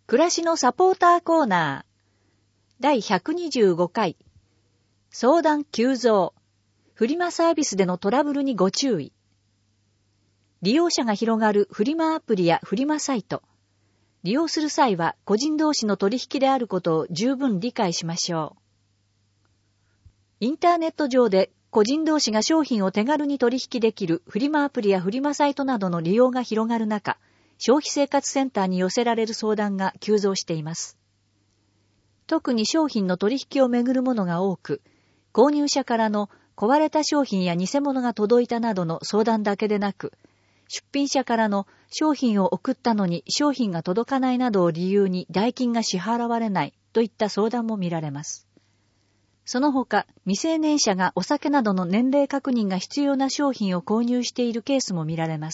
暮らしのサポーターコーナー第125回相談急増フリマサービスでのトラブルにご注意。利用者が広がるフリマアプリやフリマサイト。利用する際は個人同士の取引であることを十分理解しましょう。インターネット上で個人同士が商品を手軽に取引できるフリマアプリやフリマサイトなどの利用が広がる中、消費生活センターに寄せられる相談が急増しています。特に商品の取引をめぐるものが多く、購入者からの壊れた商品や偽物が届いたなどの相談だけでなく、出品者からの商品を送ったのに商品が届かないなどを理由に代金が支払われないといった相談も見られます。その他、未成年者がお酒などの年齢確認が必要な商品を購入しているケースも見られます。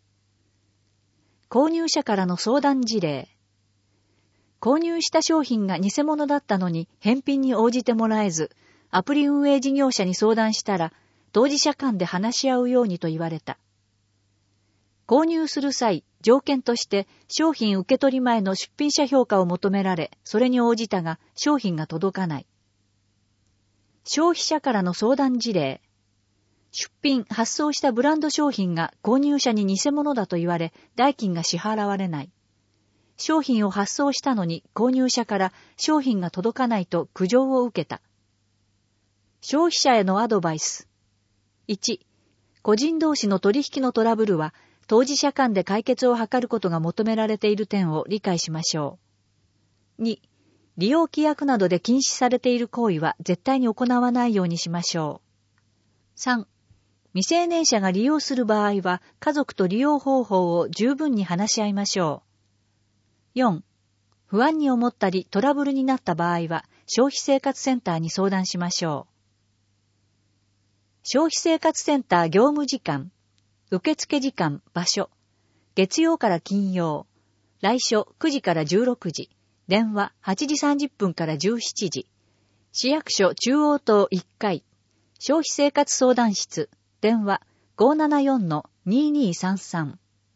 購入者からの相談事例。購入した商品が偽物だったのに返品に応じてもらえず、アプリ運営事業者に相談したら、当事者間で話し合うようにと言われた。購入する際、条件として商品受け取り前の出品者評価を求められ、それに応じたが商品が届かない。消費者からの相談事例。出品・発送したブランド商品が購入者に偽物だと言われ、代金が支払われない。商品を発送したのに購入者から商品が届かないと苦情を受けた。消費者へのアドバイス。1、個人同士の取引のトラブルは、当事者間で解決を図ることが求められている点を理解しましょう。2、利用規約などで禁止されている行為は絶対に行わないようにしましょう。3、未成年者が利用する場合は、家族と利用方法を十分に話し合いましょう。4、不安に思ったりトラブルになった場合は、消費生活センターに相談しましょう。消費生活センター業務時間、受付時間、場所、月曜から金曜、来所9時から16時、電話8時30分から17時、市役所中央棟1階、消費生活相談室、電話 574-2233。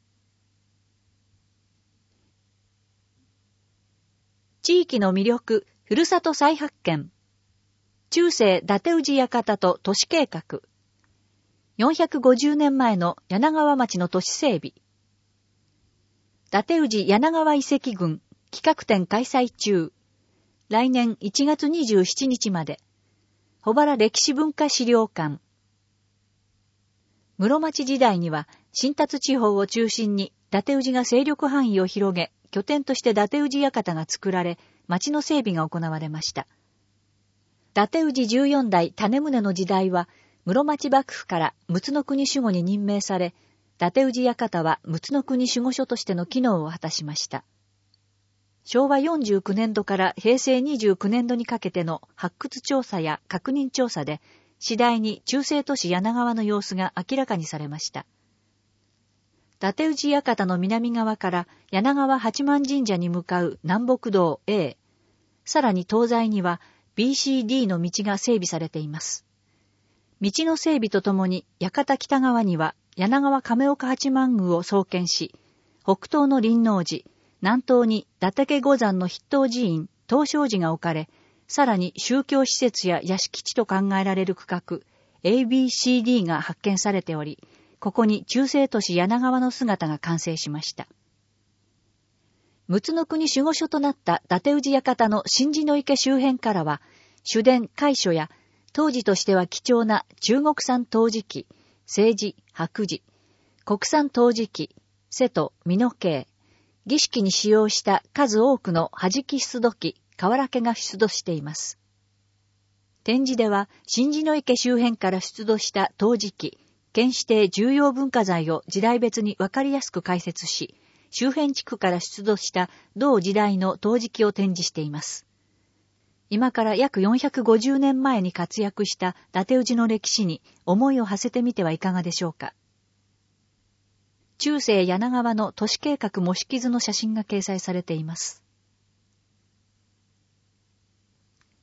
地域の魅力、ふるさと再発見。中世伊達氏館と都市計画。450年前の柳川町の都市整備。伊達氏柳川遺跡群企画展開催中。来年1月27日まで。保原歴史文化資料館。室町時代には、新達地方を中心に、伊達氏が勢力範囲を広げ、拠点として伊達氏館が作られ、町の整備が行われました。伊達氏14代種宗の時代は、室町幕府から陸奥の国守護に任命され、伊達氏館は陸奥の国守護所としての機能を果たしました。昭和49年度から平成29年度にかけての発掘調査や確認調査で、次第に中世都市柳川の様子が明らかにされました。伊達氏館の南側から柳川八幡神社に向かう南北道 A、さらに東西には BCD の道が整備されています。道の整備とともに館北側には柳川亀岡八幡宮を創建し、北東の輪王寺、南東に伊達家五山の筆頭寺院、東照寺が置かれ、さらに宗教施設や屋敷地と考えられる区画、ABCD が発見されており、ここに中世都市柳川の姿が完成しました。陸奥の国守護所となった伊達氏館の神事の池周辺からは、主殿、会所や、当時としては貴重な中国産陶磁器、青磁、白磁、国産陶磁器、瀬戸、美濃系、儀式に使用した数多くの弾き出土器、瓦家が出土しています。展示では、神事の池周辺から出土した陶磁器、県指定重要文化財を時代別にわかりやすく解説し、周辺地区から出土した同時代の陶磁器を展示しています。今から約450年前に活躍した伊達氏の歴史に思いを馳せてみてはいかがでしょうか。中世柳川の都市計画模式図の写真が掲載されています。